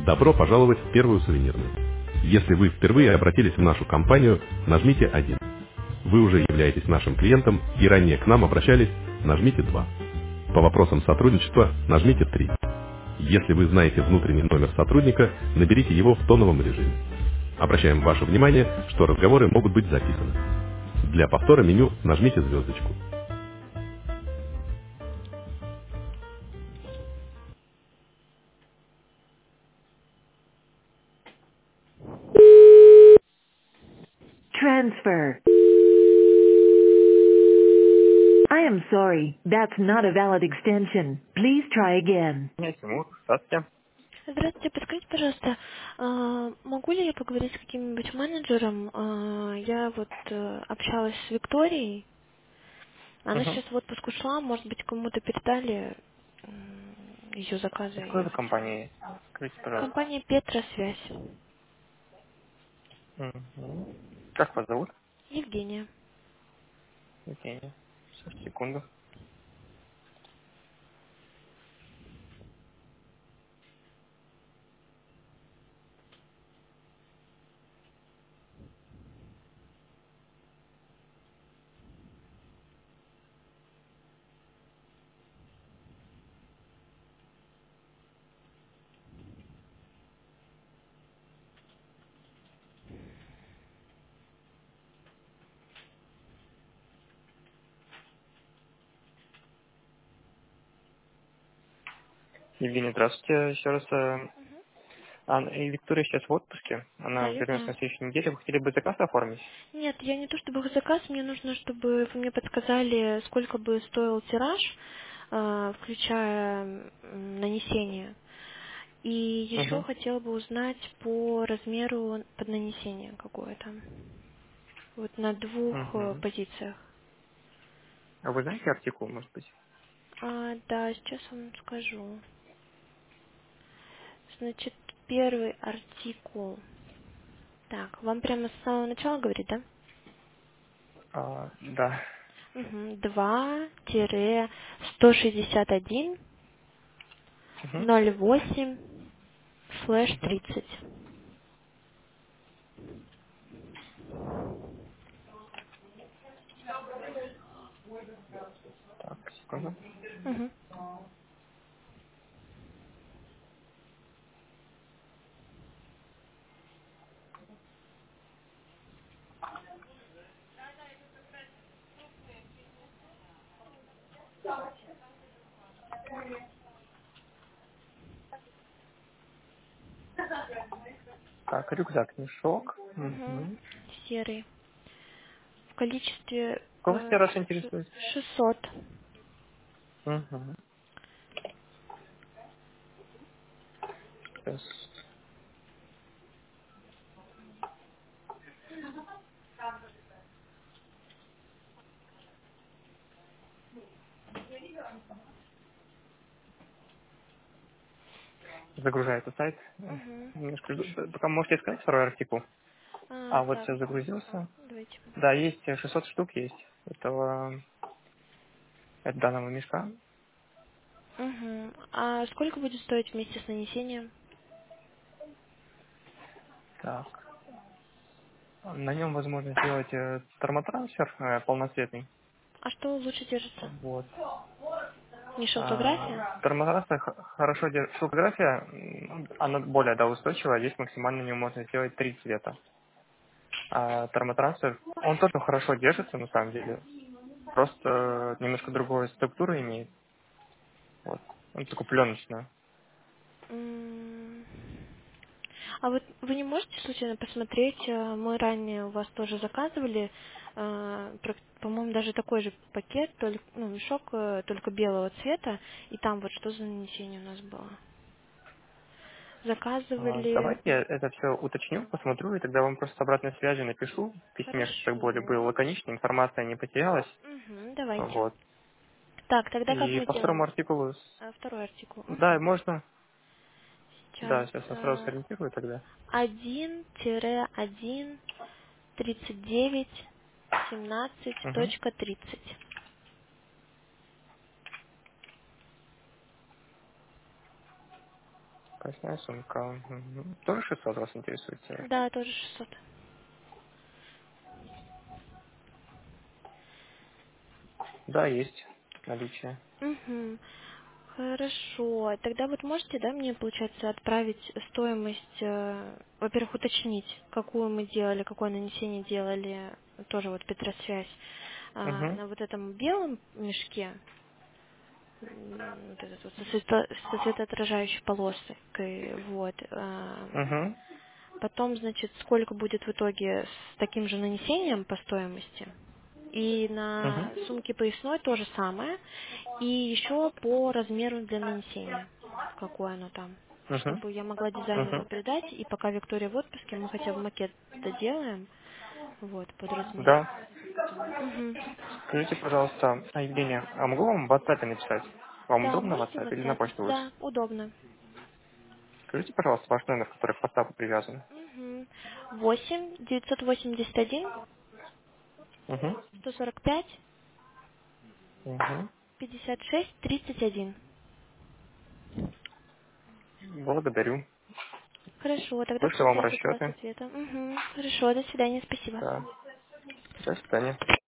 Добро пожаловать в первую сувенирную. Если вы впервые обратились в нашу компанию, нажмите 1. Вы уже являетесь нашим клиентом и ранее к нам обращались, нажмите 2. По вопросам сотрудничества нажмите 3. Если вы знаете внутренний номер сотрудника, наберите его в тоновом режиме. Обращаем ваше внимание, что разговоры могут быть записаны. Для повтора меню нажмите звездочку. Transfer. I am sorry, that's not a valid extension. Please try again. Меня Тимур, здравствуйте. Здравствуйте, подскажите, пожалуйста, могу ли я поговорить с каким-нибудь менеджером? Я вот общалась с Викторией, она Угу. сейчас в отпуск ушла, может быть, кому-то передали ее заказы, Из какой я вы хотела. компании? Скажите, пожалуйста. Компания Петра Связь. Угу. Как вас зовут? Евгения. Евгения. Сейчас, секунду. Евгения, здравствуйте. Еще раз. И Виктория сейчас в отпуске. Да, Она я вернется на знаю. следующей неделе. Вы хотели бы заказ оформить? Нет, я не то чтобы заказ, мне нужно, чтобы вы мне подсказали, сколько бы стоил тираж, включая нанесение. И еще Угу. хотела бы узнать по размеру под нанесение какое-то. Вот на двух Угу. позициях. А вы знаете артикул, может быть? Да, сейчас вам скажу. Значит, первый артикул. Так, вам прямо с самого начала говорит, да? Да. Угу. 2-161 Угу. 08 слэш Угу. 30. Так, секунду. Угу. Так, рюкзак, мешок. Угу. Угу. Серый. В количестве Какого стираж интересует? 600. Угу. Сейчас загружается сайт. Угу. Немножко жду. Пока можете сказать второй артикул. Вот Так, сейчас загрузился. давайте. Да, есть 600 штук есть этого от данного мешка. Угу. А сколько будет стоить вместе с нанесением? Так. На нем возможно сделать термотрансфер полноцветный. А что лучше держится? Вот. Не шелкография? Термотрансфер хорошо держит. Фотография, она более устойчивая. Здесь максимально на нем можно сделать 3 цвета. А термотрансфер, он тоже хорошо держится на самом деле. Просто немножко другую структуру имеет. Вот. Он такой пленочный. М. А вот вы не можете случайно посмотреть, мы ранее у вас тоже заказывали, по-моему, даже такой же пакет, только, ну, мешок, только белого цвета, и там вот что за нанесение у нас было. Заказывали. Давайте я это все уточню, посмотрю, и тогда вам просто с обратной связи напишу в письме, чтобы так более было Хорошо. лаконично, информация не потерялась. Угу, давайте. Вот. Так, тогда как И мы по второму делаем? артикулу, Второй артикул. да, Угу. можно, Сейчас. да, сейчас я сразу сориентирую тогда. 1-1 39 Угу. 17.30. Поясная сумка. Мгм. Тоже 600 вас интересует цена? Да, тоже 600. Да, есть наличие. Угу. Хорошо. Тогда вот можете, да, мне, получается, отправить стоимость, во-первых, уточнить, какую мы делали, какое нанесение делали, тоже вот Петросвязь, Угу. на вот этом белом мешке, вот этот вот со светоотражающей полоской, вот. Угу. Потом, значит, сколько будет в итоге с таким же нанесением по стоимости. И Угу. на сумке поясной то же самое. И еще по размеру для нанесения, какое оно там. Угу. Чтобы я могла дизайнеру Угу. передать, и пока Виктория в отпуске, мы хотя бы макет доделаем, вот, под размер. Да. Потом. Мгм. Скажите, пожалуйста, Евгения, а могу вам в WhatsApp написать? Вам Да, удобно в можете в WhatsApp или на WhatsApp? почту лучше? Да, удобно. Скажите, пожалуйста, ваш номер, который к WhatsApp привязан. Угу. 8 981 Угу. 145 Угу. 56 31. Благодарю. Хорошо, тогда Вышлю буду вам ждать от вас расчеты. ответа. Угу. Хорошо, до свидания, спасибо. Да. До свидания.